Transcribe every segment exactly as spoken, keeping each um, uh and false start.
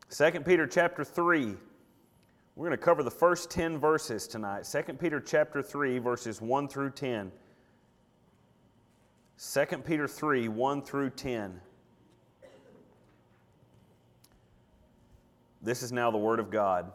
Second Peter chapter three. We're going to cover the first ten verses tonight. Second Peter chapter three, verses one through ten. Second Peter three, one through ten. This is now the Word of God.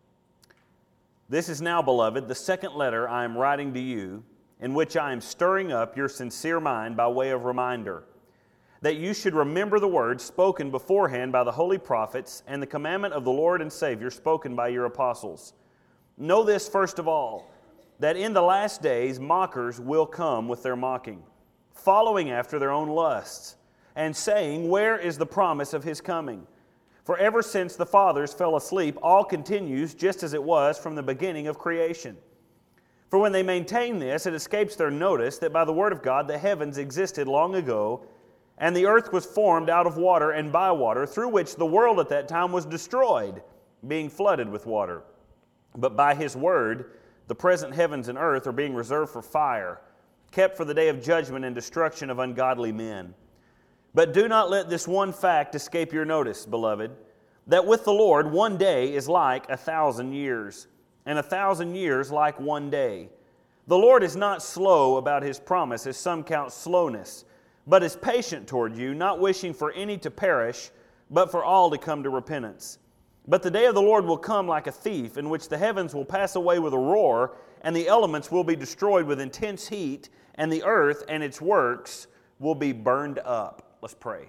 This is now, beloved, the second letter I am writing to you, in which I am stirring up your sincere mind by way of reminder, that you should remember the words spoken beforehand by the holy prophets and the commandment of the Lord and Savior spoken by your apostles. Know this first of all, that in the last days mockers will come with their mocking, following after their own lusts, and saying, where is the promise of His coming? For ever since the fathers fell asleep, all continues just as it was from the beginning of creation. For when they maintain this, it escapes their notice that by the word of God the heavens existed long ago, and the earth was formed out of water and by water, through which the world at that time was destroyed, being flooded with water. But by His word, the present heavens and earth are being reserved for fire, kept for the day of judgment and destruction of ungodly men. But do not let this one fact escape your notice, beloved, that with the Lord one day is like a thousand years, and a thousand years like one day. The Lord is not slow about His promise, as some count slowness, but is patient toward you, not wishing for any to perish, but for all to come to repentance. But the day of the Lord will come like a thief, in which the heavens will pass away with a roar, and the elements will be destroyed with intense heat, and the earth and its works will be burned up. Let's pray.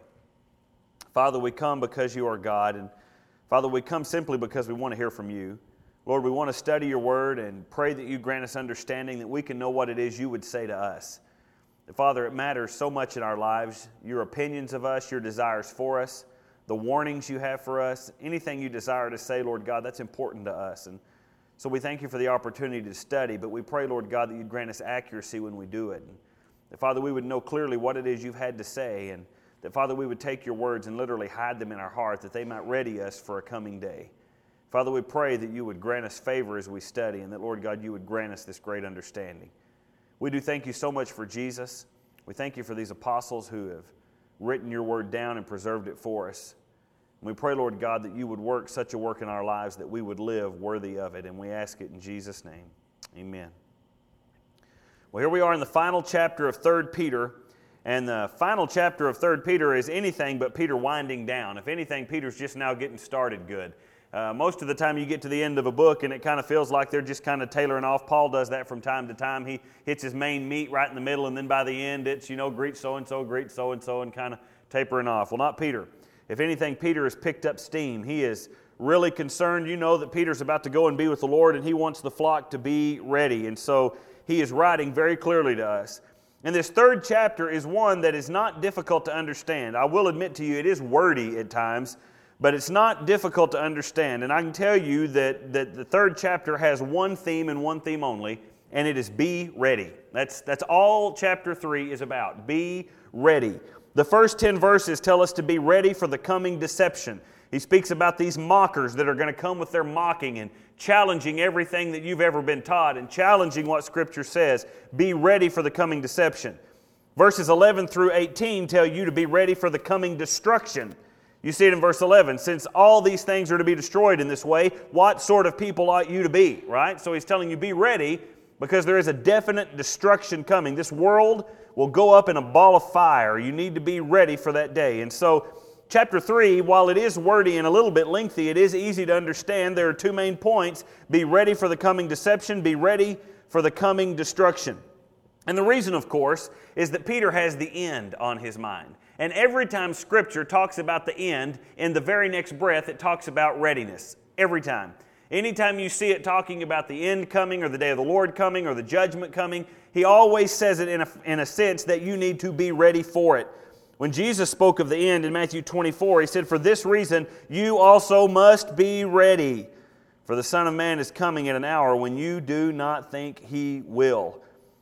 Father, we come because You are God, and Father, we come simply because we want to hear from You. Lord, we want to study Your Word and pray that You grant us understanding that we can know what it is You would say to us. Father, it matters so much in our lives, Your opinions of us, Your desires for us, the warnings You have for us, anything You desire to say, Lord God, that's important to us. And so we thank You for the opportunity to study, but we pray, Lord God, that You'd grant us accuracy when we do it. And that, Father, we would know clearly what it is You've had to say, and that, Father, we would take Your words and literally hide them in our heart, that they might ready us for a coming day. Father, we pray that You would grant us favor as we study, and that, Lord God, You would grant us this great understanding. We do thank You so much for Jesus. We thank You for these apostles who have written Your word down and preserved it for us. And we pray, Lord God, that You would work such a work in our lives that we would live worthy of it, and we ask it in Jesus' name. Amen. Well, here we are in the final chapter of Third Peter. And the final chapter of Third Peter is anything but Peter winding down. If anything, Peter's just now getting started good. Uh, most of the time you get to the end of a book and it kind of feels like they're just kind of tailoring off. Paul does that from time to time. He hits his main meat right in the middle, and then by the end it's, you know, greet so-and-so, greet so-and-so, and kind of tapering off. Well, not Peter. If anything, Peter has picked up steam. He is really concerned. You know that Peter's about to go and be with the Lord, and he wants the flock to be ready. And so he is writing very clearly to us. And this third chapter is one that is not difficult to understand. I will admit to you, it is wordy at times, but it's not difficult to understand. And I can tell you that, that the third chapter has one theme and one theme only, and it is be ready. That's, that's all chapter three is about. Be ready. The first ten verses tell us to be ready for the coming deception. He speaks about these mockers that are going to come with their mocking and challenging everything that you've ever been taught and challenging what Scripture says. Be ready for the coming deception. Verses eleven through eighteen tell you to be ready for the coming destruction. You see it in verse eleven. Since all these things are to be destroyed in this way, what sort of people ought you to be? Right? So he's telling you be ready because there is a definite destruction coming. This world will go up in a ball of fire. You need to be ready for that day. And so chapter three, while it is wordy and a little bit lengthy, it is easy to understand. There are two main points. Be ready for the coming deception. Be ready for the coming destruction. And the reason, of course, is that Peter has the end on his mind. And every time Scripture talks about the end, in the very next breath, it talks about readiness. Every time. Anytime you see it talking about the end coming or the day of the Lord coming or the judgment coming, he always says it in a, in a sense that you need to be ready for it. When Jesus spoke of the end in Matthew twenty-four, He said, for this reason you also must be ready. For the Son of Man is coming at an hour when you do not think He will.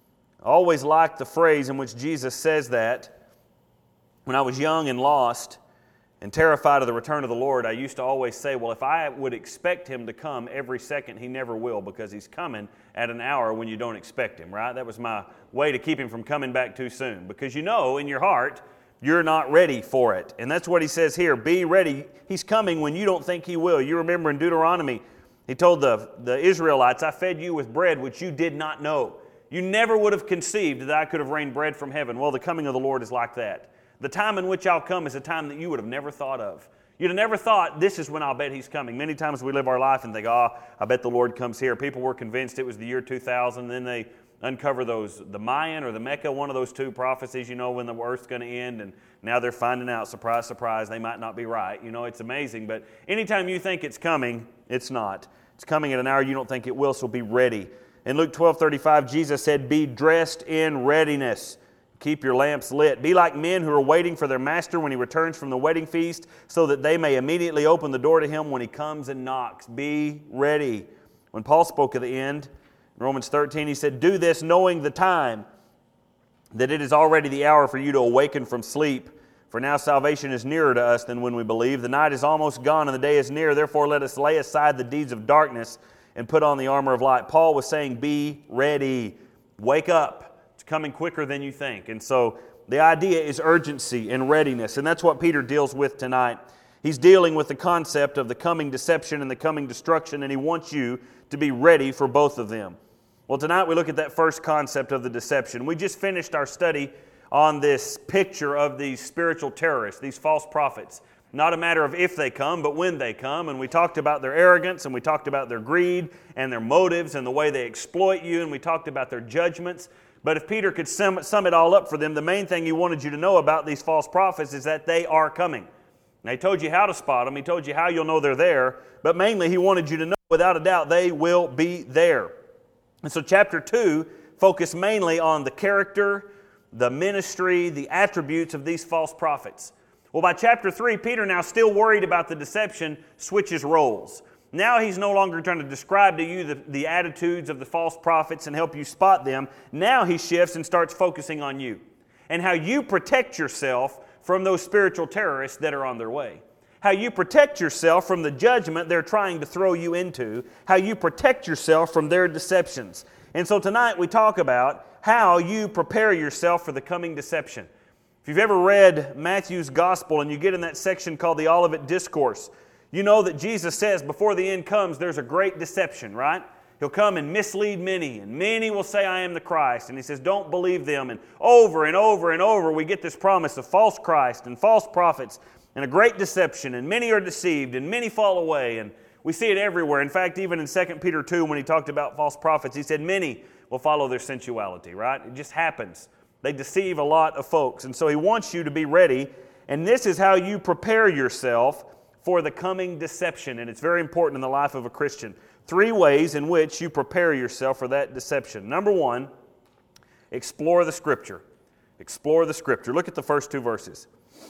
I always liked the phrase in which Jesus says that. When I was young and lost and terrified of the return of the Lord, I used to always say, well, if I would expect Him to come every second, He never will, because He's coming at an hour when you don't expect Him, right? That was my way to keep Him from coming back too soon. Because you know in your heart you're not ready for it. And that's what he says here. Be ready. He's coming when you don't think he will. You remember in Deuteronomy, he told the, the Israelites, I fed you with bread which you did not know. You never would have conceived that I could have rained bread from heaven. Well, the coming of the Lord is like that. The time in which I'll come is a time that you would have never thought of. You'd have never thought, this is when I'll bet He's coming. Many times we live our life and think, oh, I bet the Lord comes here. People were convinced it was the year two thousand. Then they uncover those, the Mayan or the Mecca, one of those two prophecies, you know, when the earth's going to end. And now they're finding out, surprise, surprise, they might not be right. You know, it's amazing. But anytime you think it's coming, it's not. It's coming at an hour you don't think it will, so be ready. In Luke twelve thirty-five, Jesus said, be dressed in readiness. Keep your lamps lit. Be like men who are waiting for their master when he returns from the wedding feast, so that they may immediately open the door to him when he comes and knocks. Be ready. When Paul spoke of the end, in Romans thirteen, he said, do this knowing the time, that it is already the hour for you to awaken from sleep. For now salvation is nearer to us than when we believe. The night is almost gone and the day is near. Therefore let us lay aside the deeds of darkness and put on the armor of light. Paul was saying, be ready. Wake up. It's coming quicker than you think. And so the idea is urgency and readiness. And that's what Peter deals with tonight. He's dealing with the concept of the coming deception and the coming destruction, and he wants you to be ready for both of them. Well, tonight we look at that first concept of the deception. We just finished our study on this picture of these spiritual terrorists, these false prophets. Not a matter of if they come, but when they come. And we talked about their arrogance, and we talked about their greed and their motives and the way they exploit you, and we talked about their judgments. But if Peter could sum, sum it all up for them, the main thing he wanted you to know about these false prophets is that they are coming. Now, he told you how to spot them. He told you how you'll know they're there. But mainly, he wanted you to know, without a doubt, they will be there. And so chapter two focused mainly on the character, the ministry, the attributes of these false prophets. Well, by chapter three, Peter, now still worried about the deception, switches roles. Now he's no longer trying to describe to you the, the attitudes of the false prophets and help you spot them. Now he shifts and starts focusing on you and how you protect yourself from those spiritual terrorists that are on their way. How you protect yourself from the judgment they're trying to throw you into. How you protect yourself from their deceptions. And so tonight we talk about how you prepare yourself for the coming deception. If you've ever read Matthew's Gospel and you get in that section called the Olivet Discourse, you know that Jesus says before the end comes, there's a great deception, right? He'll come and mislead many, and many will say, I am the Christ. And he says, don't believe them. And over and over and over, we get this promise of false Christ and false prophets and a great deception, and many are deceived, and many fall away. And we see it everywhere. In fact, even in Second Peter two, when he talked about false prophets, he said many will follow their sensuality, right? It just happens. They deceive a lot of folks. And so he wants you to be ready, and this is how you prepare yourself for the coming deception. And it's very important in the life of a Christian. Three ways in which you prepare yourself for that deception. Number one, explore the Scripture. Explore the Scripture. Look at the first two verses.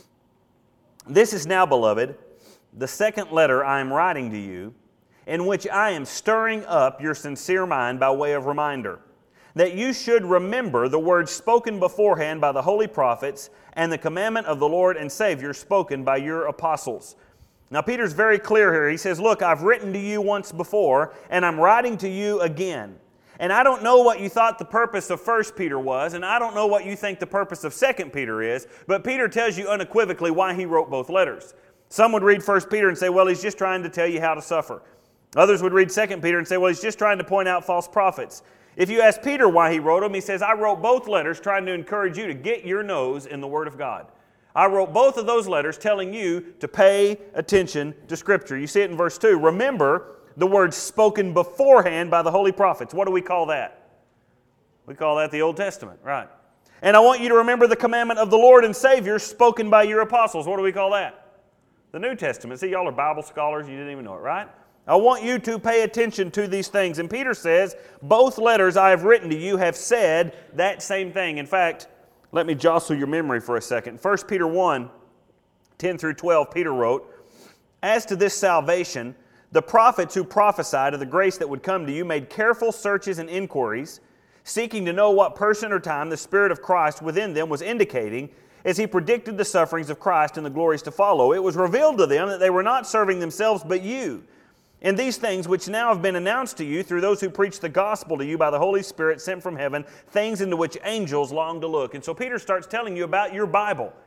This is now, beloved, the second letter I am writing to you, in which I am stirring up your sincere mind by way of reminder, that you should remember the words spoken beforehand by the holy prophets and the commandment of the Lord and Savior spoken by your apostles. Now, Peter's very clear here. He says, look, I've written to you once before, and I'm writing to you again. And I don't know what you thought the purpose of First Peter was, and I don't know what you think the purpose of Second Peter is, but Peter tells you unequivocally why he wrote both letters. Some would read First Peter and say, well, he's just trying to tell you how to suffer. Others would read Second Peter and say, well, he's just trying to point out false prophets. If you ask Peter why he wrote them, he says, I wrote both letters trying to encourage you to get your nose in the Word of God. I wrote both of those letters telling you to pay attention to Scripture. You see it in verse two. Remember the words spoken beforehand by the holy prophets. What do we call that? We call that the Old Testament, right? And I want you to remember the commandment of the Lord and Savior spoken by your apostles. What do we call that? The New Testament. See, y'all are Bible scholars. You didn't even know it, right? I want you to pay attention to these things. And Peter says, both letters I have written to you have said that same thing. In fact, let me jostle your memory for a second. First Peter one, ten through twelve, Peter wrote, as to this salvation, the prophets who prophesied of the grace that would come to you made careful searches and inquiries, seeking to know what person or time the Spirit of Christ within them was indicating as He predicted the sufferings of Christ and the glories to follow. It was revealed to them that they were not serving themselves but you. And these things which now have been announced to you through those who preach the gospel to you by the Holy Spirit sent from heaven, things into which angels long to look. And so Peter starts telling you about your Bible.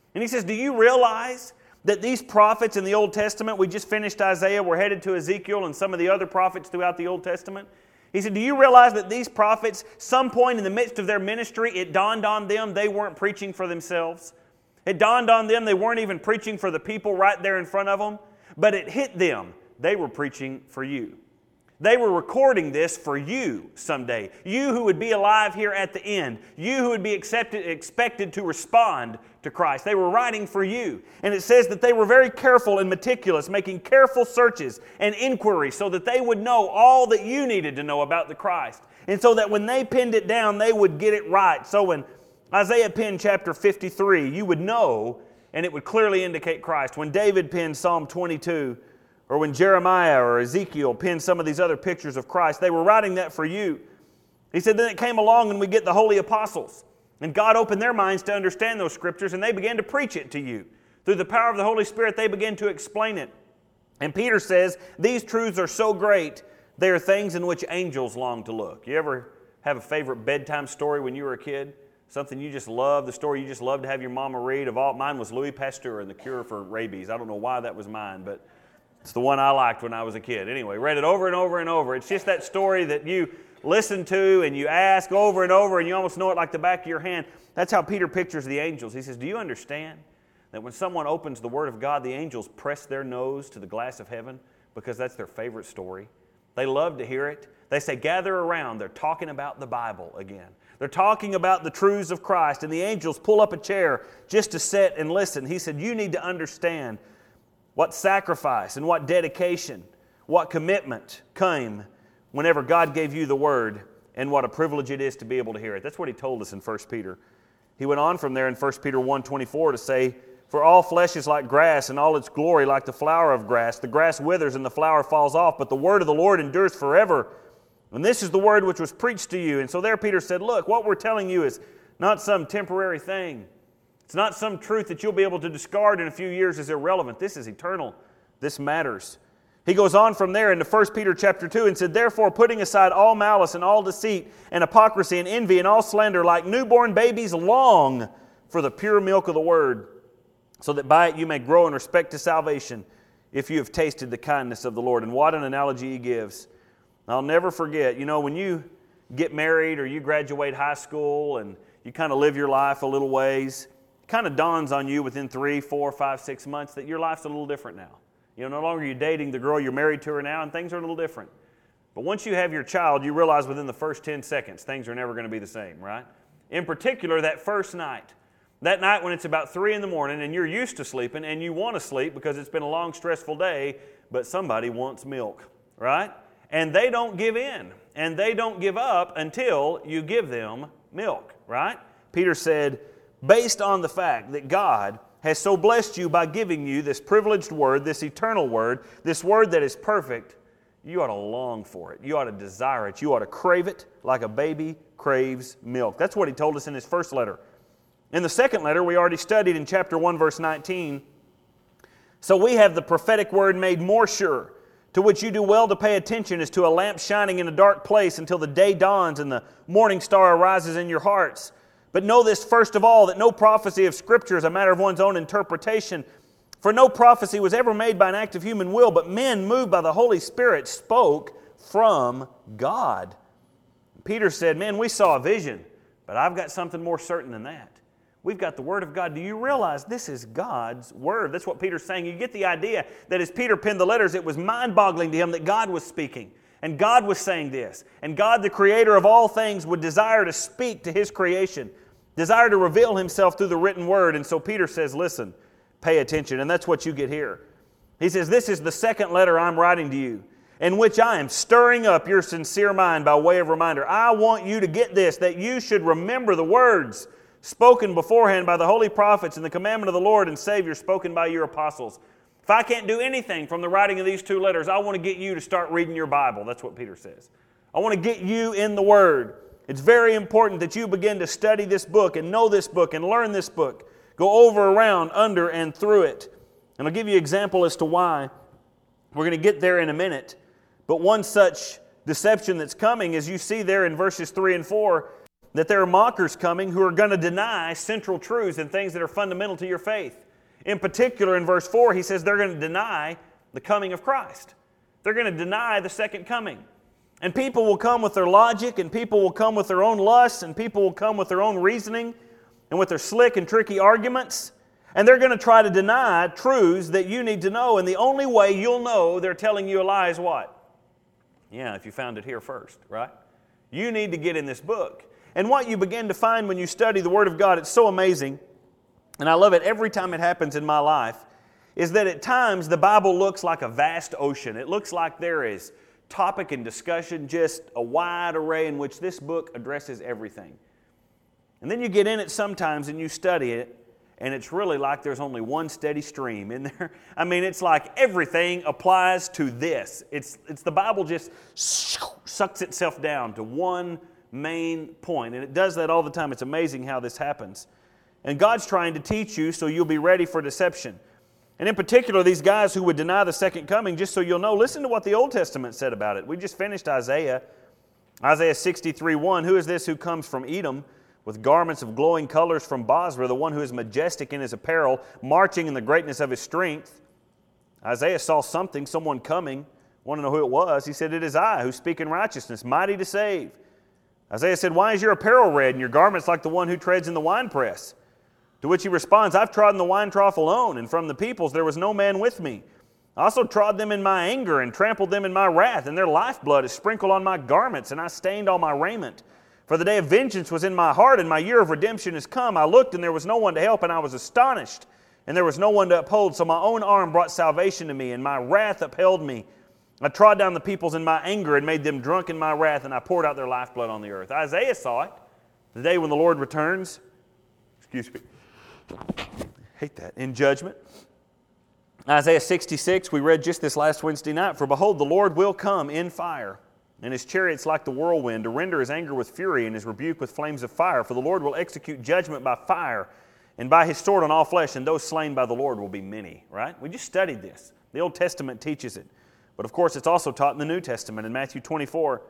And he says, do you realize that these prophets in the Old Testament, we just finished Isaiah, we're headed to Ezekiel and some of the other prophets throughout the Old Testament. He said, do you realize that these prophets, some point in the midst of their ministry, it dawned on them they weren't preaching for themselves. It dawned on them they weren't even preaching for the people right there in front of them, but it hit them they were preaching for you. They were recording this for you someday. You who would be alive here at the end. You who would be accepted, expected to respond to Christ. They were writing for you. And it says that they were very careful and meticulous, making careful searches and inquiries so that they would know all that you needed to know about the Christ. And so that when they pinned it down, they would get it right. So when Isaiah penned chapter fifty-three, you would know, and it would clearly indicate Christ. When David penned Psalm twenty-two, or when Jeremiah or Ezekiel penned some of these other pictures of Christ, they were writing that for you. He said, then it came along and we get the holy apostles. And God opened their minds to understand those scriptures, and they began to preach it to you. Through the power of the Holy Spirit, they began to explain it. And Peter says, these truths are so great, they are things in which angels long to look. You ever have a favorite bedtime story when you were a kid? Something you just loved, the story you just loved to have your mama read? Of all, mine was Louis Pasteur and the Cure for Rabies. I don't know why that was mine, but it's the one I liked when I was a kid. Anyway, read it over and over and over. It's just that story that you listen to and you ask over and over and you almost know it like the back of your hand. That's how Peter pictures the angels. He says, do you understand that when someone opens the Word of God, the angels press their nose to the glass of heaven because that's their favorite story? They love to hear it. They say, gather around. They're talking about the Bible again. They're talking about the truths of Christ, and the angels pull up a chair just to sit and listen. He said, you need to understand what sacrifice and what dedication, what commitment came whenever God gave you the Word, and what a privilege it is to be able to hear it. That's what he told us in First Peter. He went on from there in First Peter one twenty-four to say, for all flesh is like grass, and all its glory like the flower of grass. The grass withers and the flower falls off, but the word of the Lord endures forever. And this is the word which was preached to you. And so there Peter said, look, what we're telling you is not some temporary thing. It's not some truth that you'll be able to discard in a few years as irrelevant. This is eternal. This matters. He goes on from there into First Peter chapter two and said, therefore, putting aside all malice and all deceit and hypocrisy and envy and all slander, like newborn babies, long for the pure milk of the word, so that by it you may grow in respect to salvation, if you have tasted the kindness of the Lord. And what an analogy he gives. I'll never forget, you know, when you get married or you graduate high school and you kind of live your life a little ways, kind of dawns on you within three, four, five, six months that your life's a little different now. You know, no longer are you dating the girl you're married to her now, and things are a little different. But once you have your child, you realize within the first ten seconds, things are never going to be the same, right? In particular, that first night. That night when it's about three in the morning and you're used to sleeping and you want to sleep because it's been a long, stressful day, but somebody wants milk, right? And they don't give in, and they don't give up until you give them milk, right? Peter said, based on the fact that God has so blessed you by giving you this privileged word, this eternal word, this word that is perfect, you ought to long for it. You ought to desire it. You ought to crave it like a baby craves milk. That's what he told us in his first letter. In the second letter, we already studied in chapter one, verse nineteen, so we have the prophetic word made more sure, to which you do well to pay attention as to a lamp shining in a dark place until the day dawns and the morning star arises in your hearts. But know this first of all, that no prophecy of Scripture is a matter of one's own interpretation. For no prophecy was ever made by an act of human will, but men moved by the Holy Spirit spoke from God. Peter said, man, we saw a vision, but I've got something more certain than that. We've got the Word of God. Do you realize this is God's Word? That's what Peter's saying. You get the idea that as Peter penned the letters, it was mind-boggling to him that God was speaking. And God was saying this. And God, the Creator of all things, would desire to speak to His creation, desire to reveal Himself through the written Word. And so Peter says, listen, pay attention. And that's what you get here. He says, this is the second letter I'm writing to you, in which I am stirring up your sincere mind by way of reminder. I want you to get this, that you should remember the words spoken beforehand by the holy prophets and the commandment of the Lord and Savior spoken by your apostles. If I can't do anything from the writing of these two letters, I want to get you to start reading your Bible. That's what Peter says. I want to get you in the Word. It's very important that you begin to study this book and know this book and learn this book. Go over, around, under, and through it. And I'll give you an example as to why. We're going to get there in a minute. But one such deception that's coming, as you see there in verses three and four, that there are mockers coming who are going to deny central truths and things that are fundamental to your faith. In particular, in verse four, he says they're going to deny the coming of Christ. They're going to deny the second coming. And people will come with their logic, and people will come with their own lusts, and people will come with their own reasoning, and with their slick and tricky arguments. And they're going to try to deny truths that you need to know. And the only way you'll know they're telling you a lie is what? Yeah, if you found it here first, right? You need to get in this book. And what you begin to find when you study the Word of God, it's so amazing, and I love it every time it happens in my life, is that at times the Bible looks like a vast ocean. It looks like there is topic and discussion, just a wide array in which this book addresses everything. And then you get in it sometimes and you study it, and it's really like there's only one steady stream in there. I mean, it's like everything applies to this. It's, it's the Bible just sucks itself down to one main point. And it does that all the time. It's amazing how this happens. And God's trying to teach you so you'll be ready for deception. And in particular, these guys who would deny the second coming, just so you'll know, listen to what the Old Testament said about it. We just finished Isaiah. Isaiah sixty-three one, who is this who comes from Edom with garments of glowing colors from Bozrah, the one who is majestic in his apparel, marching in the greatness of his strength? Isaiah saw something, someone coming. Want to know who it was? He said, it is I who speak in righteousness, mighty to save. Isaiah said, why is your apparel red and your garments like the one who treads in the winepress? To which he responds, I've trodden the wine trough alone, and from the peoples there was no man with me. I also trod them in my anger and trampled them in my wrath, and their lifeblood is sprinkled on my garments, and I stained all my raiment. For the day of vengeance was in my heart, and my year of redemption is come. I looked, and there was no one to help, and I was astonished, and there was no one to uphold. So my own arm brought salvation to me, and my wrath upheld me. I trod down the peoples in my anger and made them drunk in my wrath, and I poured out their lifeblood on the earth. Isaiah saw it, the day when the Lord returns. Excuse me. I hate that. In judgment. Isaiah sixty-six, we read just this last Wednesday night. For behold, the Lord will come in fire, and his chariots like the whirlwind, to render his anger with fury and his rebuke with flames of fire. For the Lord will execute judgment by fire, and by his sword on all flesh, and those slain by the Lord will be many. Right? We just studied this. The Old Testament teaches it. But of course, it's also taught in the New Testament. In Matthew twenty-four,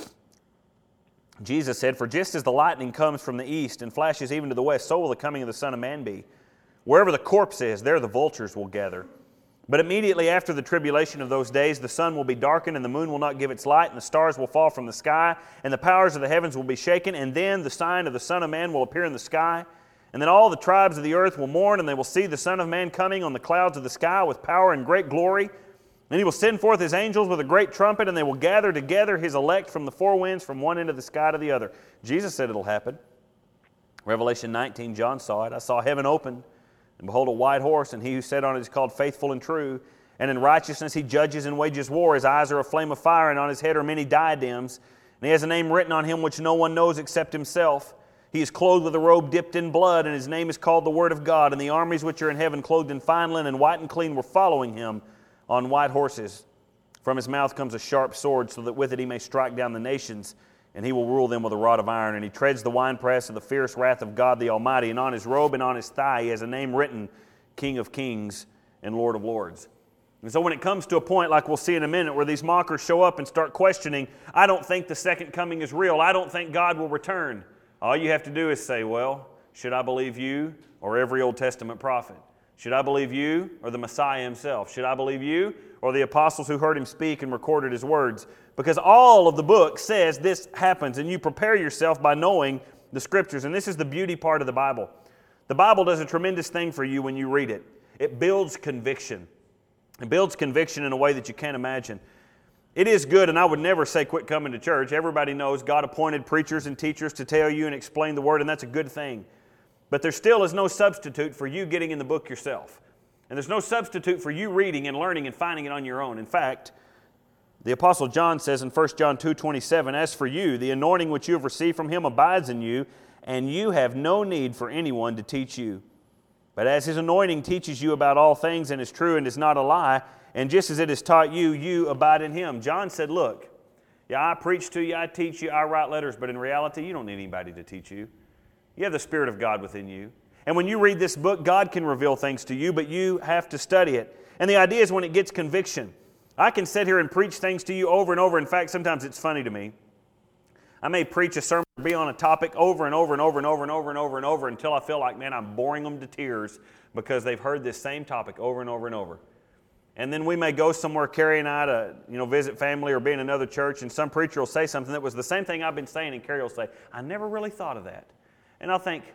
Jesus said, for just as the lightning comes from the east and flashes even to the west, so will the coming of the Son of Man be. Wherever the corpse is, there the vultures will gather. But immediately after the tribulation of those days, the sun will be darkened, and the moon will not give its light, and the stars will fall from the sky, and the powers of the heavens will be shaken. And then the sign of the Son of Man will appear in the sky. And then all the tribes of the earth will mourn, and they will see the Son of Man coming on the clouds of the sky with power and great glory. And he will send forth his angels with a great trumpet, and they will gather together his elect from the four winds, from one end of the sky to the other. Jesus said it'll happen. Revelation nineteen, John saw it. I saw heaven opened, and behold, a white horse, and he who sat on it is called Faithful and True. And in righteousness he judges and wages war. His eyes are a flame of fire, and on his head are many diadems. And he has a name written on him which no one knows except himself. He is clothed with a robe dipped in blood, and his name is called the Word of God. And the armies which are in heaven, clothed in fine linen, white and clean, were following him on white horses. From his mouth comes a sharp sword, so that with it he may strike down the nations, and he will rule them with a rod of iron. And he treads the winepress of the fierce wrath of God the Almighty. And on his robe and on his thigh he has a name written, King of Kings and Lord of Lords. And so when it comes to a point, like we'll see in a minute, where these mockers show up and start questioning, I don't think the second coming is real, I don't think God will return, all you have to do is say, well, should I believe you or every Old Testament prophet? Should I believe you or the Messiah himself? Should I believe you or the apostles who heard him speak and recorded his words? Because all of the book says this happens, and you prepare yourself by knowing the Scriptures. And this is the beauty part of the Bible. The Bible does a tremendous thing for you when you read it. It builds conviction. It builds conviction in a way that you can't imagine. It is good, and I would never say quit coming to church. Everybody knows God appointed preachers and teachers to tell you and explain the Word, and that's a good thing. But there still is no substitute for you getting in the book yourself. And there's no substitute for you reading and learning and finding it on your own. In fact, the Apostle John says in First John two twenty-seven, as for you, the anointing which you have received from him abides in you, and you have no need for anyone to teach you. But as his anointing teaches you about all things and is true and is not a lie, and just as it has taught you, you abide in him. John said, look, yeah, I preach to you, I teach you, I write letters, but in reality, you don't need anybody to teach you. You have the Spirit of God within you. And when you read this book, God can reveal things to you, but you have to study it. And the idea is when it gets conviction. I can sit here and preach things to you over and over. In fact, sometimes it's funny to me. I may preach a sermon or be on a topic over and over and over and over and over and over and over until I feel like, man, I'm boring them to tears because they've heard this same topic over and over and over. And then we may go somewhere, Carrie and I, to you know visit family or be in another church, and some preacher will say something that was the same thing I've been saying, and Carrie will say, I never really thought of that. And I'll think,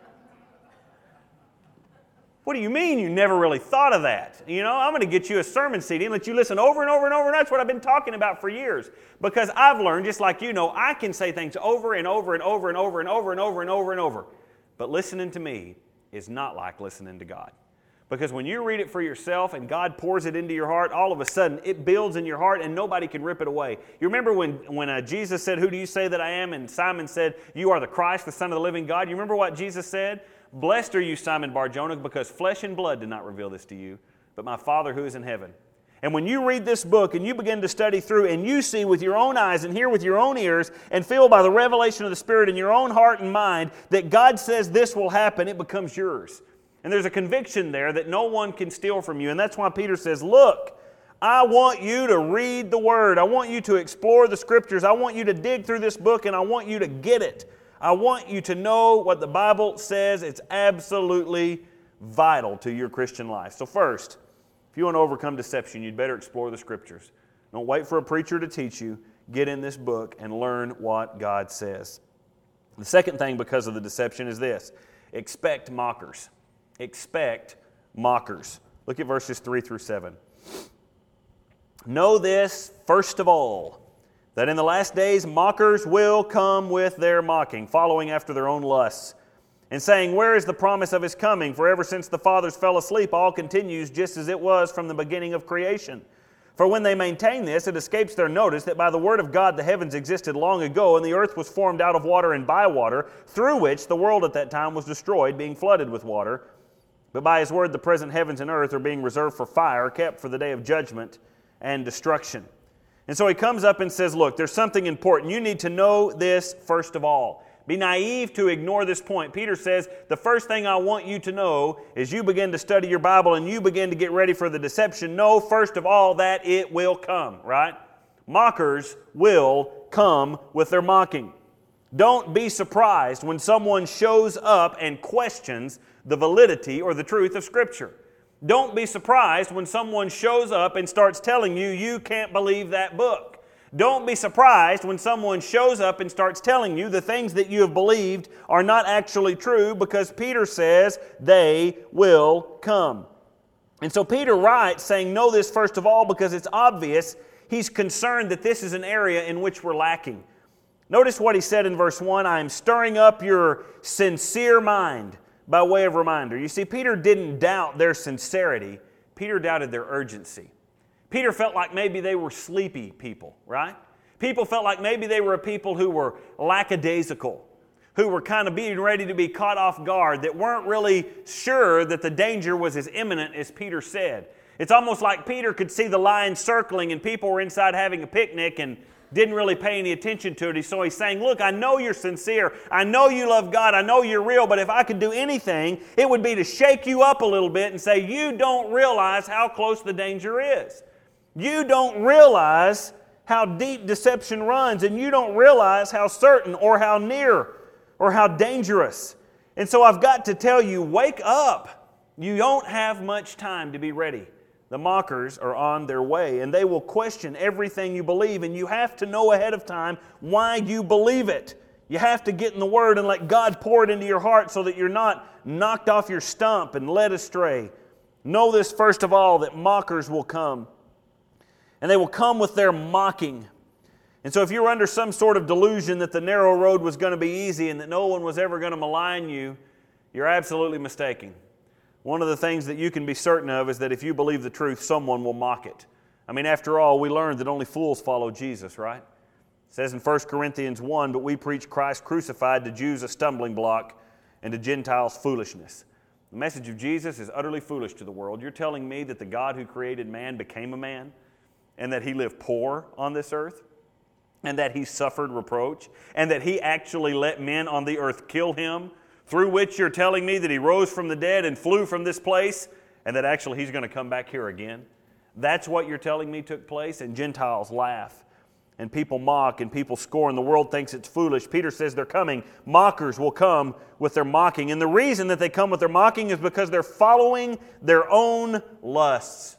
what do you mean you never really thought of that? You know, I'm going to get you a sermon C D and let you listen over and over and over, and that's what I've been talking about for years. Because I've learned, just like you know, I can say things over and over and over and over and over and over and over and over. But listening to me is not like listening to God. Because when you read it for yourself and God pours it into your heart, all of a sudden it builds in your heart and nobody can rip it away. You remember when, when uh, Jesus said, who do you say that I am? And Simon said, you are the Christ, the Son of the living God. You remember what Jesus said? Blessed are you, Simon Bar-Jonah, because flesh and blood did not reveal this to you, but my Father who is in heaven. And when you read this book and you begin to study through and you see with your own eyes and hear with your own ears and feel by the revelation of the Spirit in your own heart and mind that God says this will happen, it becomes yours. And there's a conviction there that no one can steal from you. And that's why Peter says, look, I want you to read the Word. I want you to explore the Scriptures. I want you to dig through this book and I want you to get it. I want you to know what the Bible says. It's absolutely vital to your Christian life. So first, if you want to overcome deception, you'd better explore the Scriptures. Don't wait for a preacher to teach you. Get in this book and learn what God says. The second thing because of the deception is this. Expect mockers. Expect mockers. Look at verses three through seven. Know this, first of all, that in the last days mockers will come with their mocking, following after their own lusts, and saying, where is the promise of His coming? For ever since the fathers fell asleep, all continues just as it was from the beginning of creation. For when they maintain this, it escapes their notice that by the word of God the heavens existed long ago, and the earth was formed out of water and by water, through which the world at that time was destroyed, being flooded with water. But by His word the present heavens and earth are being reserved for fire, kept for the day of judgment and destruction. And so he comes up and says, look, there's something important. You need to know this first of all. Be naive to ignore this point. Peter says, the first thing I want you to know is you begin to study your Bible and you begin to get ready for the deception. Know first of all that it will come, right? Mockers will come with their mocking. Don't be surprised when someone shows up and questions the validity or the truth of Scripture. Don't be surprised when someone shows up and starts telling you you can't believe that book. Don't be surprised when someone shows up and starts telling you the things that you have believed are not actually true, because Peter says they will come. And so Peter writes saying, know this first of all, because it's obvious he's concerned that this is an area in which we're lacking. Notice what he said in verse one, I am stirring up your sincere mind by way of reminder. You see, Peter didn't doubt their sincerity. Peter doubted their urgency. Peter felt like maybe they were sleepy people, right? People felt like maybe they were a people who were lackadaisical, who were kind of being ready to be caught off guard, that weren't really sure that the danger was as imminent as Peter said. It's almost like Peter could see the line circling and people were inside having a picnic and didn't really pay any attention to it. So he's saying, look, I know you're sincere. I know you love God. I know you're real. But if I could do anything, it would be to shake you up a little bit and say, you don't realize how close the danger is. You don't realize how deep deception runs, and you don't realize how certain or how near or how dangerous. And so I've got to tell you, wake up. You don't have much time to be ready. The mockers are on their way, and they will question everything you believe, and you have to know ahead of time why you believe it. You have to get in the Word and let God pour it into your heart so that you're not knocked off your stump and led astray. Know this first of all, that mockers will come, and they will come with their mocking. And so if you're under some sort of delusion that the narrow road was going to be easy and that no one was ever going to malign you, you're absolutely mistaken. One of the things that you can be certain of is that if you believe the truth, someone will mock it. I mean, after all, we learned that only fools follow Jesus, right? It says in First Corinthians one, but we preach Christ crucified, to Jews a stumbling block, and to Gentiles foolishness. The message of Jesus is utterly foolish to the world. You're telling me that the God who created man became a man, and that He lived poor on this earth, and that He suffered reproach, and that He actually let men on the earth kill Him, through which you're telling me that He rose from the dead and flew from this place, and that actually He's going to come back here again? That's what you're telling me took place? And Gentiles laugh. and people mock and people scorn. The world thinks it's foolish. Peter says they're coming. Mockers will come with their mocking. And the reason that they come with their mocking is because they're following their own lusts.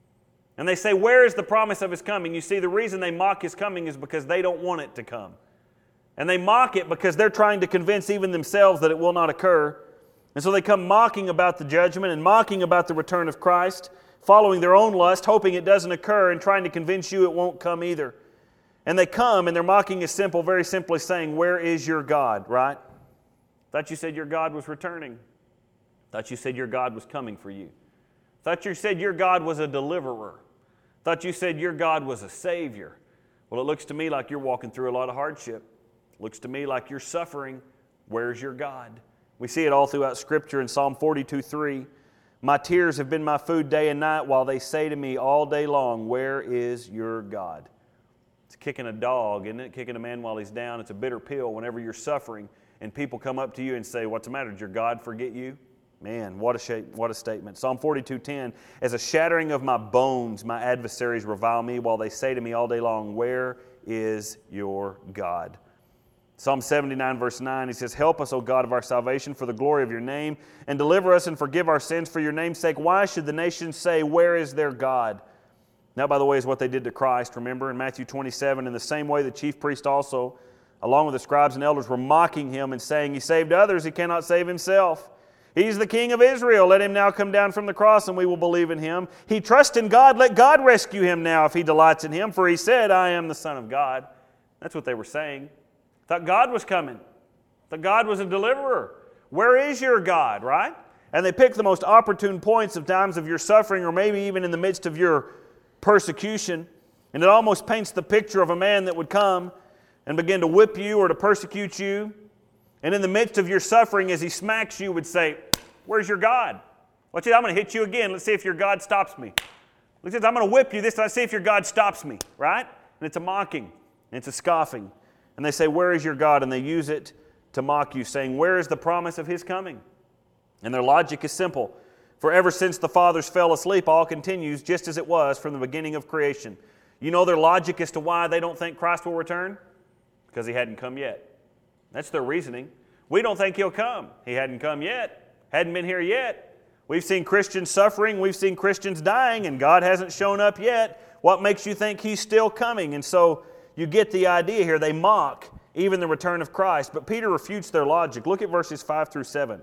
And they say, where is the promise of His coming? You see, the reason they mock His coming is because they don't want it to come. And they mock it because they're trying to convince even themselves that it will not occur. And so they come mocking about the judgment and mocking about the return of Christ, following their own lust, hoping it doesn't occur and trying to convince you it won't come either. And they come and their mocking is simple, very simply saying, where is your God, right? Thought you said your God was returning. Thought you said your God was coming for you. Thought you said your God was a deliverer. Thought you said your God was a Savior. Well, it looks to me like you're walking through a lot of hardship. Looks to me like you're suffering. Where's your God? We see it all throughout Scripture in Psalm forty-two three. My tears have been my food day and night while they say to me all day long, where is your God? It's kicking a dog, isn't it? Kicking a man while he's down. It's a bitter pill whenever you're suffering and people come up to you and say, what's the matter? Did your God forget you? Man, what a shape, what a statement. Psalm forty-two ten, as a shattering of my bones, my adversaries revile me while they say to me all day long, where is your God? Psalm seventy-nine verse nine, he says, help us, O God of our salvation, for the glory of your name, and deliver us and forgive our sins for your name's sake. Why should the nations say, where is their God? That, by the way, is what they did to Christ. Remember in Matthew twenty-seven, in the same way the chief priest also, along with the scribes and elders, were mocking him and saying, he saved others, he cannot save himself. He's the King of Israel. Let him now come down from the cross and we will believe in him. He trusts in God. Let God rescue him now if he delights in him. For he said, I am the Son of God. That's what they were saying. Thought God was coming. Thought God was a deliverer. Where is your God, right? And they pick the most opportune points of times of your suffering or maybe even in the midst of your persecution. And it almost paints the picture of a man that would come and begin to whip you or to persecute you. And in the midst of your suffering, as he smacks you, would say, where's your God? Watch it, I'm going to hit you again. Let's see if your God stops me. Look at this, I'm going to whip you this time. See if your God stops me, right? And it's a mocking. And it's a scoffing. And they say, where is your God? And they use it to mock you, saying, where is the promise of His coming? And their logic is simple. For ever since the fathers fell asleep, all continues just as it was from the beginning of creation. You know their logic as to why they don't think Christ will return? Because He hadn't come yet. That's their reasoning. We don't think He'll come. He hadn't come yet. Hadn't been here yet. We've seen Christians suffering. We've seen Christians dying, and God hasn't shown up yet. What makes you think He's still coming? And so you get the idea here. They mock even the return of Christ. But Peter refutes their logic. Look at verses five through seven.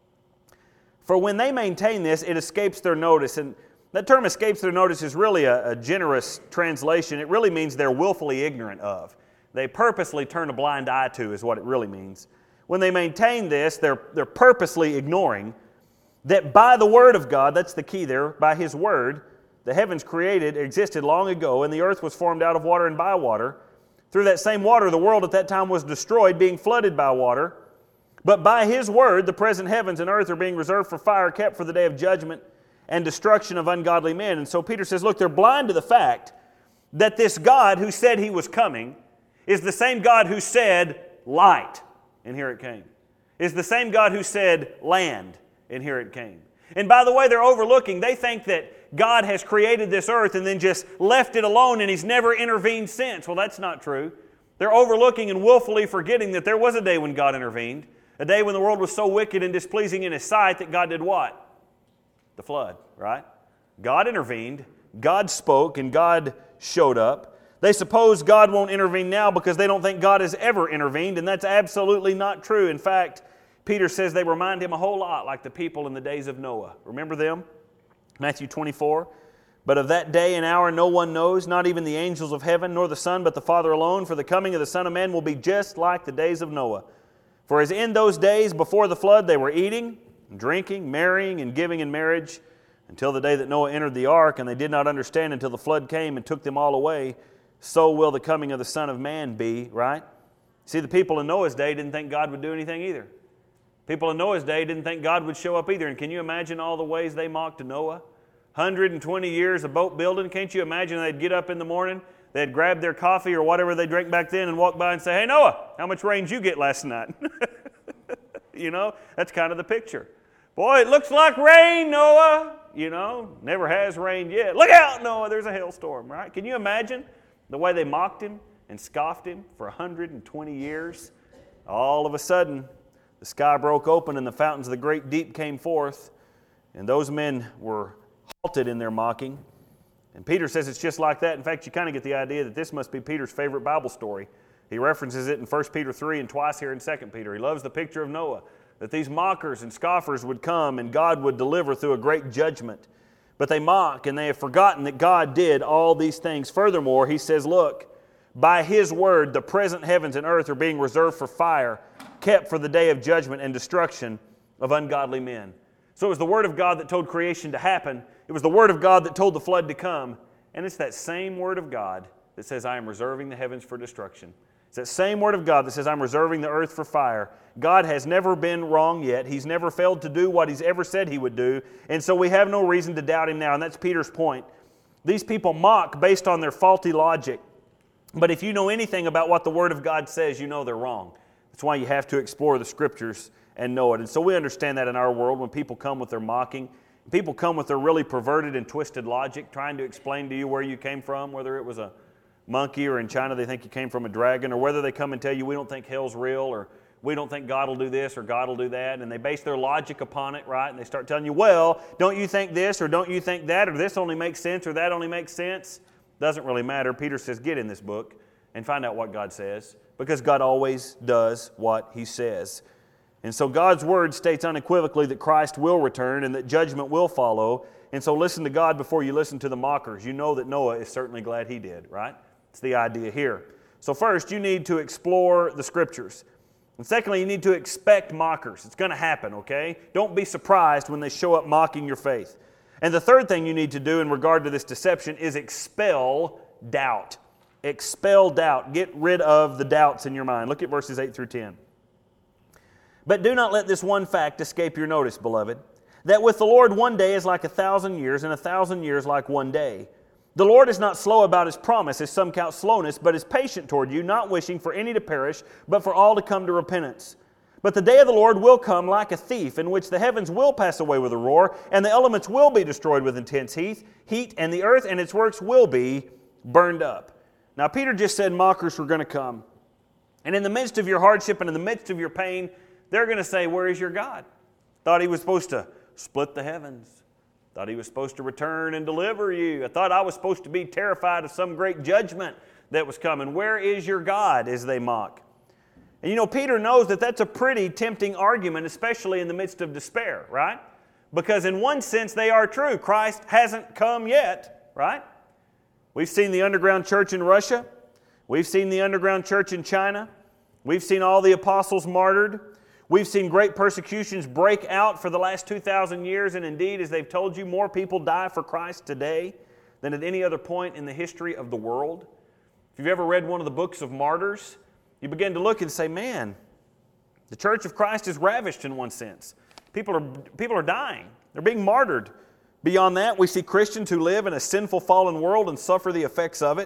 For when they maintain this, it escapes their notice. And that term escapes their notice is really a, a generous translation. It really means they're willfully ignorant of. They purposely turn a blind eye to is what it really means. When they maintain this, they're, they're purposely ignoring that by the Word of God, that's the key there, by His Word, the heavens created, existed long ago, and the earth was formed out of water and by water. Through that same water, the world at that time was destroyed, being flooded by water. But by His Word, the present heavens and earth are being reserved for fire, kept for the day of judgment and destruction of ungodly men. And so Peter says, look, they're blind to the fact that this God who said He was coming is the same God who said light, and here it came. Is the same God who said land, and here it came. And by the way, they're overlooking. They think that God has created this earth and then just left it alone and He's never intervened since. Well, that's not true. They're overlooking and willfully forgetting that there was a day when God intervened. A day when the world was so wicked and displeasing in His sight that God did what? The flood, right? God intervened, God spoke, and God showed up. They suppose God won't intervene now because they don't think God has ever intervened, and that's absolutely not true. In fact, Peter says they remind him a whole lot like the people in the days of Noah. Remember them? Matthew twenty-four. But of that day and hour no one knows, not even the angels of heaven, nor the Son, but the Father alone. For the coming of the Son of Man will be just like the days of Noah. For as in those days before the flood they were eating, and drinking, marrying, and giving in marriage, until the day that Noah entered the ark, and they did not understand until the flood came and took them all away, so will the coming of the Son of Man be, right? See, the people in Noah's day didn't think God would do anything either. People in Noah's day didn't think God would show up either. And can you imagine all the ways they mocked Noah? one hundred twenty years of boat building. Can't you imagine they'd get up in the morning, they'd grab their coffee or whatever they drank back then and walk by and say, hey, Noah, how much rain did you get last night? You know, that's kind of the picture. Boy, it looks like rain, Noah. You know, never has rained yet. Look out, Noah, there's a hailstorm, right? Can you imagine the way they mocked him and scoffed him for one hundred twenty years. All of a sudden, the sky broke open and the fountains of the great deep came forth, and those men were halted in their mocking. And Peter says it's just like that. In fact, you kind of get the idea that this must be Peter's favorite Bible story. He references it in First Peter three and twice here in Second Peter. He loves the picture of Noah, that these mockers and scoffers would come and God would deliver through a great judgment. But they mock and they have forgotten that God did all these things. Furthermore, he says, look, by His word, the present heavens and earth are being reserved for fire, kept for the day of judgment and destruction of ungodly men. So it was the Word of God that told creation to happen. It was the Word of God that told the flood to come. And it's that same Word of God that says, I am reserving the heavens for destruction. It's that same Word of God that says, I'm reserving the earth for fire. God has never been wrong yet. He's never failed to do what He's ever said He would do. And so we have no reason to doubt Him now. And that's Peter's point. These people mock based on their faulty logic. But if you know anything about what the Word of God says, you know they're wrong. That's why you have to explore the Scriptures and know it. And so we understand that in our world when people come with their mocking. People come with their really perverted and twisted logic, trying to explain to you where you came from, whether it was a monkey or in China they think you came from a dragon, or whether they come and tell you we don't think hell's real, or we don't think God will do this or God will do that, and they base their logic upon it, right? And they start telling you, well, don't you think this or don't you think that, or this only makes sense or that only makes sense? Doesn't really matter. Peter says, get in this book and find out what God says, because God always does what He says. And so God's Word states unequivocally that Christ will return and that judgment will follow. And so listen to God before you listen to the mockers. You know that Noah is certainly glad he did, right? It's the idea here. So first, you need to explore the Scriptures. And secondly, you need to expect mockers. It's going to happen, okay? Don't be surprised when they show up mocking your faith. And the third thing you need to do in regard to this deception is expel doubt. Expel doubt. Get rid of the doubts in your mind. Look at verses eight through ten. But do not let this one fact escape your notice, beloved, that with the Lord one day is like a thousand years, and a thousand years like one day. The Lord is not slow about His promise, as some count slowness, but is patient toward you, not wishing for any to perish, but for all to come to repentance. But the day of the Lord will come like a thief, in which the heavens will pass away with a roar, and the elements will be destroyed with intense heat, heat, and the earth and its works will be burned up. Now, Peter just said mockers were going to come. And in the midst of your hardship and in the midst of your pain, they're going to say, where is your God? Thought He was supposed to split the heavens. Thought He was supposed to return and deliver you. I thought I was supposed to be terrified of some great judgment that was coming. Where is your God? As they mock. And you know, Peter knows that that's a pretty tempting argument, especially in the midst of despair, right? Because in one sense, they are true. Christ hasn't come yet, right? We've seen the underground church in Russia. We've seen the underground church in China. We've seen all the apostles martyred. We've seen great persecutions break out for the last two thousand years, and indeed, as they've told you, more people die for Christ today than at any other point in the history of the world. If you've ever read one of the books of martyrs, you begin to look and say, man, the Church of Christ is ravished in one sense. People are, people are dying. They're being martyred. Beyond that, we see Christians who live in a sinful, fallen world and suffer the effects of it.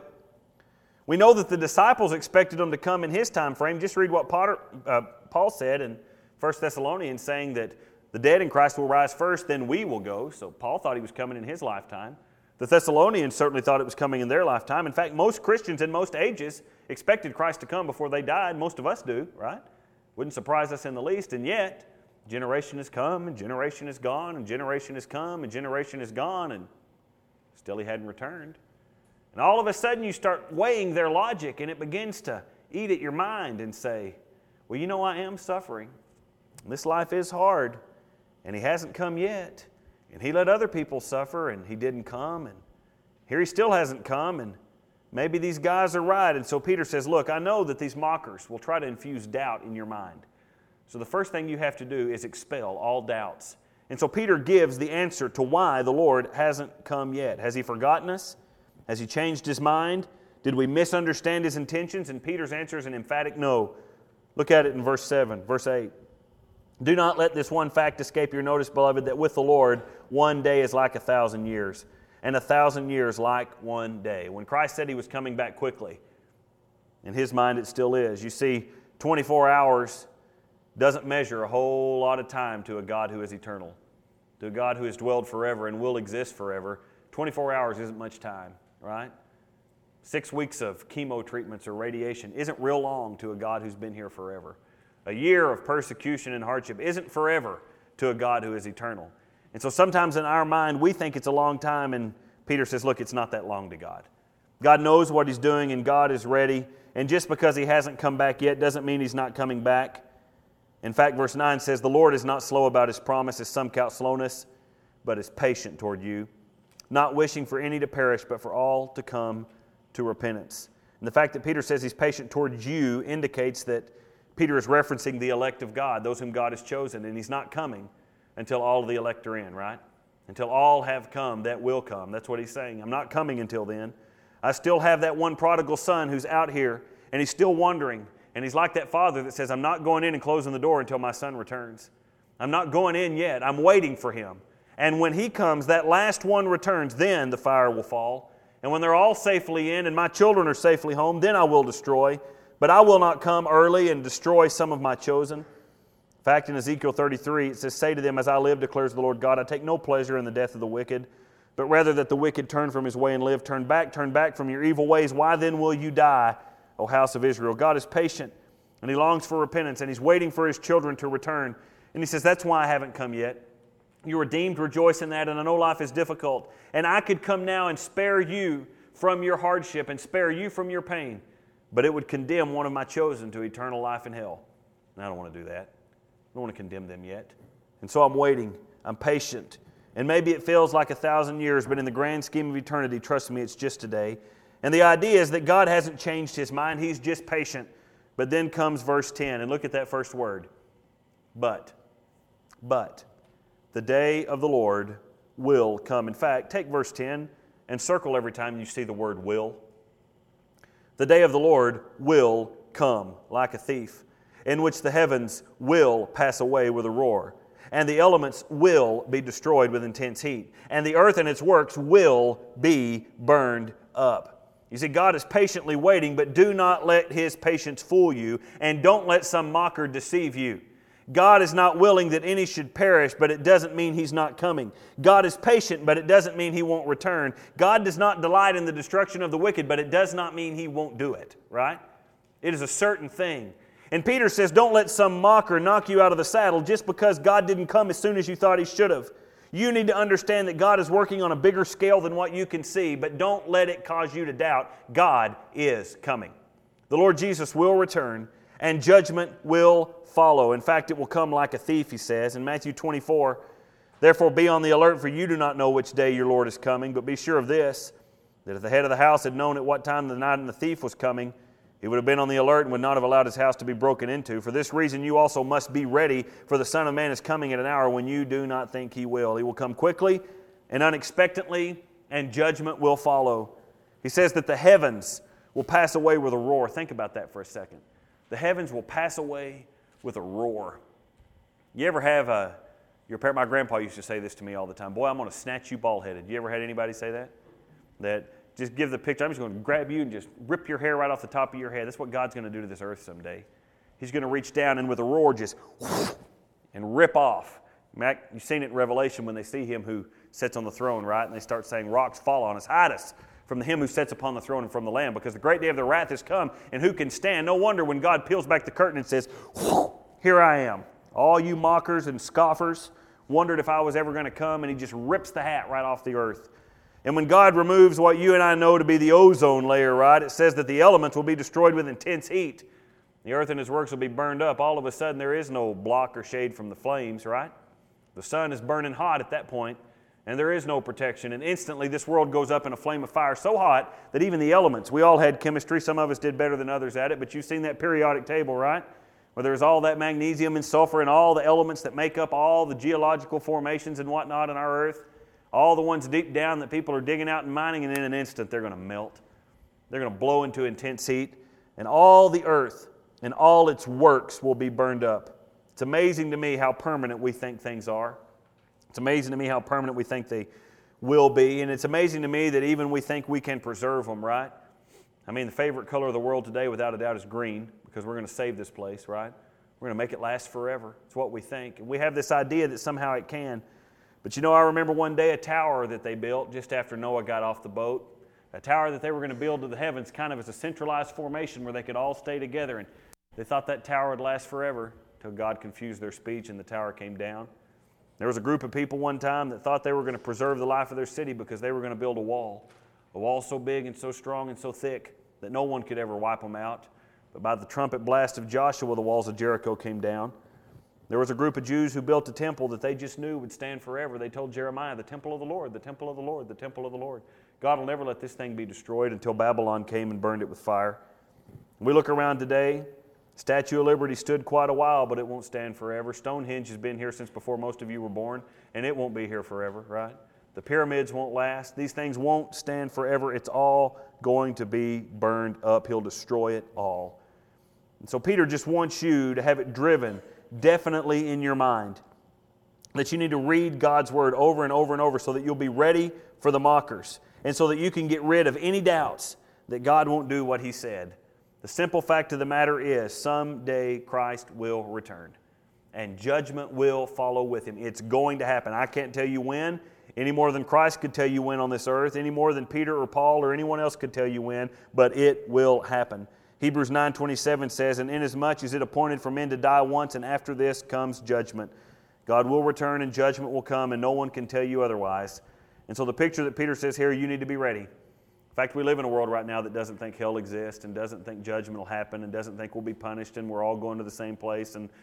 We know that the disciples expected them to come in His time frame. Just read what Potter, uh, Paul said in First Thessalonians, saying that the dead in Christ will rise first, then we will go. So Paul thought he was coming in his lifetime. The Thessalonians certainly thought it was coming in their lifetime. In fact, most Christians in most ages expected Christ to come before they died. Most of us do, right? Wouldn't surprise us in the least. And yet, generation has come, and generation has gone, and generation has come, and generation has gone, and still He hadn't returned. And all of a sudden you start weighing their logic, and it begins to eat at your mind and say, well, you know, I am suffering. This life is hard, and He hasn't come yet. And He let other people suffer, and He didn't come, and here He still hasn't come, and maybe these guys are right. And so Peter says, look, I know that these mockers will try to infuse doubt in your mind. So the first thing you have to do is expel all doubts. And so Peter gives the answer to why the Lord hasn't come yet. Has He forgotten us? Has He changed His mind? Did we misunderstand His intentions? And Peter's answer is an emphatic no. Look at it in verse seven, verse eight. Do not let this one fact escape your notice, beloved, that with the Lord one day is like a thousand years, and a thousand years like one day. When Christ said He was coming back quickly, in His mind it still is. You see, twenty-four hours doesn't measure a whole lot of time to a God who is eternal, to a God who has dwelled forever and will exist forever. twenty-four hours isn't much time, right? Six weeks of chemo treatments or radiation isn't real long to a God who's been here forever. A year of persecution and hardship isn't forever to a God who is eternal. And so sometimes in our mind, we think it's a long time, and Peter says, look, it's not that long to God. God knows what He's doing, and God is ready. And just because He hasn't come back yet doesn't mean He's not coming back. In fact, verse nine says, the Lord is not slow about His promise, as some count slowness, but is patient toward you, not wishing for any to perish, but for all to come to repentance. And the fact that Peter says He's patient toward you indicates that Peter is referencing the elect of God, those whom God has chosen, and He's not coming until all of the elect are in, right? Until all have come that will come. That's what he's saying. I'm not coming until then. I still have that one prodigal son who's out here, and he's still wandering. And he's like that father that says, I'm not going in and closing the door until my son returns. I'm not going in yet. I'm waiting for him. And when he comes, that last one returns, then the fire will fall. And when they're all safely in and my children are safely home, then I will destroy. But I will not come early and destroy some of my chosen. In fact, in Ezekiel thirty-three, it says, say to them, as I live, declares the Lord God, I take no pleasure in the death of the wicked, but rather that the wicked turn from his way and live. Turn back, turn back from your evil ways. Why then will you die, O house of Israel? God is patient, and He longs for repentance, and He's waiting for His children to return. And He says, that's why I haven't come yet. You redeemed, rejoice in that, and I know life is difficult. And I could come now and spare you from your hardship and spare you from your pain, but it would condemn one of my chosen to eternal life in hell. And I don't want to do that. I don't want to condemn them yet. And so I'm waiting. I'm patient. And maybe it feels like a thousand years, but in the grand scheme of eternity, trust me, it's just today. And the idea is that God hasn't changed His mind. He's just patient. But then comes verse ten, and look at that first word. But. But. The day of the Lord will come. In fact, take verse ten and circle every time you see the word will. The day of the Lord will come like a thief, in which the heavens will pass away with a roar, and the elements will be destroyed with intense heat, and the earth and its works will be burned up. You see, God is patiently waiting, but do not let His patience fool you, and don't let some mocker deceive you. God is not willing that any should perish, but it doesn't mean He's not coming. God is patient, but it doesn't mean He won't return. God does not delight in the destruction of the wicked, but it does not mean He won't do it, right? It is a certain thing. And Peter says, don't let some mocker knock you out of the saddle just because God didn't come as soon as you thought He should have. You need to understand that God is working on a bigger scale than what you can see, but don't let it cause you to doubt God is coming. The Lord Jesus will return, and judgment will follow. In fact, it will come like a thief, He says. In Matthew twenty-four, therefore be on the alert, for you do not know which day your Lord is coming, but be sure of this, that if the head of the house had known at what time the night and the thief was coming, he would have been on the alert and would not have allowed his house to be broken into. For this reason you also must be ready, for the Son of Man is coming at an hour when you do not think He will. He will come quickly and unexpectedly, and judgment will follow. He says that the heavens will pass away with a roar. Think about that for a second. The heavens will pass away with a roar. You ever have a, your parent, my grandpa used to say this to me all the time, boy, I'm going to snatch you bald-headed. You ever had anybody say that? That just give the picture, I'm just going to grab you and just rip your hair right off the top of your head. That's what God's going to do to this earth someday. He's going to reach down and with a roar just whoosh, and rip off. Mac, you've seen it in Revelation when they see Him who sits on the throne, right? And they start saying, rocks fall on us, hide us from Him who sits upon the throne and from the Lamb, because the great day of the wrath has come, and who can stand? No wonder when God peels back the curtain and says, here I am. All you mockers and scoffers wondered if I was ever going to come, and He just rips the hat right off the earth. And when God removes what you and I know to be the ozone layer, right, it says that the elements will be destroyed with intense heat. The earth and its works will be burned up. All of a sudden, there is no block or shade from the flames, right? The sun is burning hot at that point, and there is no protection. And instantly, this world goes up in a flame of fire so hot that even the elements, we all had chemistry. Some of us did better than others at it, but you've seen that periodic table, right? Where there's all that magnesium and sulfur and all the elements that make up all the geological formations and whatnot in our earth. All the ones deep down that people are digging out and mining, and in an instant they're going to melt. They're going to blow into intense heat, and all the earth and all its works will be burned up. It's amazing to me how permanent we think things are. It's amazing to me how permanent we think they will be, and it's amazing to me that even we think we can preserve them, right? I mean, the favorite color of the world today, without a doubt, is green, because we're going to save this place, right? We're going to make it last forever. It's what we think. And we have this idea that somehow it can. But you know, I remember one day a tower that they built just after Noah got off the boat. A tower that they were going to build to the heavens kind of as a centralized formation where they could all stay together. And they thought that tower would last forever until God confused their speech and the tower came down. There was a group of people one time that thought they were going to preserve the life of their city because they were going to build a wall. A wall so big and so strong and so thick that no one could ever wipe them out. But by the trumpet blast of Joshua, the walls of Jericho came down. There was a group of Jews who built a temple that they just knew would stand forever. They told Jeremiah, the temple of the Lord, the temple of the Lord, the temple of the Lord. God will never let this thing be destroyed until Babylon came and burned it with fire. We look around today, Statue of Liberty stood quite a while, but it won't stand forever. Stonehenge has been here since before most of you were born, and it won't be here forever, right? The pyramids won't last. These things won't stand forever. It's all going to be burned up. He'll destroy it all. And so Peter just wants you to have it driven definitely in your mind that you need to read God's Word over and over and over so that you'll be ready for the mockers and so that you can get rid of any doubts that God won't do what He said. The simple fact of the matter is someday Christ will return and judgment will follow with Him. It's going to happen. I can't tell you when, any more than Christ could tell you when on this earth, any more than Peter or Paul or anyone else could tell you when, but it will happen. Hebrews nine twenty-seven says, and inasmuch as it appointed for men to die once, and after this comes judgment. God will return and judgment will come, and no one can tell you otherwise. And so the picture that Peter says here, you need to be ready. In fact, we live in a world right now that doesn't think hell exists and doesn't think judgment will happen and doesn't think we'll be punished and we're all going to the same place, and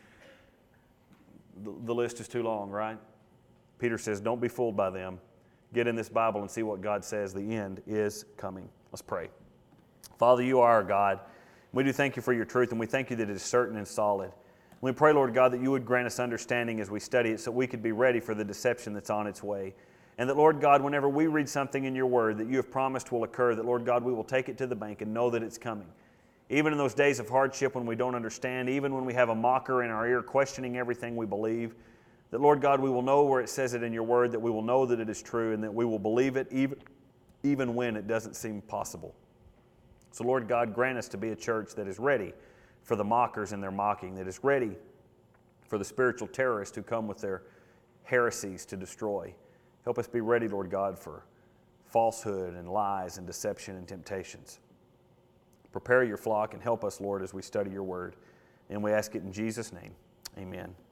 the, the list is too long, right? Peter says, don't be fooled by them. Get in this Bible and see what God says. The end is coming. Let's pray. Father, you are our God. We do thank you for your truth, and we thank you that it is certain and solid. We pray, Lord God, that you would grant us understanding as we study it so we could be ready for the deception that's on its way. And that, Lord God, whenever we read something in your word that you have promised will occur, that, Lord God, we will take it to the bank and know that it's coming. Even in those days of hardship when we don't understand, even when we have a mocker in our ear questioning everything we believe, that, Lord God, we will know where it says it in your word, that we will know that it is true, and that we will believe it even, even when it doesn't seem possible. So, Lord God, grant us to be a church that is ready for the mockers and their mocking, that is ready for the spiritual terrorists who come with their heresies to destroy. Help us be ready, Lord God, for falsehood and lies and deception and temptations. Prepare your flock and help us, Lord, as we study your word. And we ask it in Jesus' name. Amen.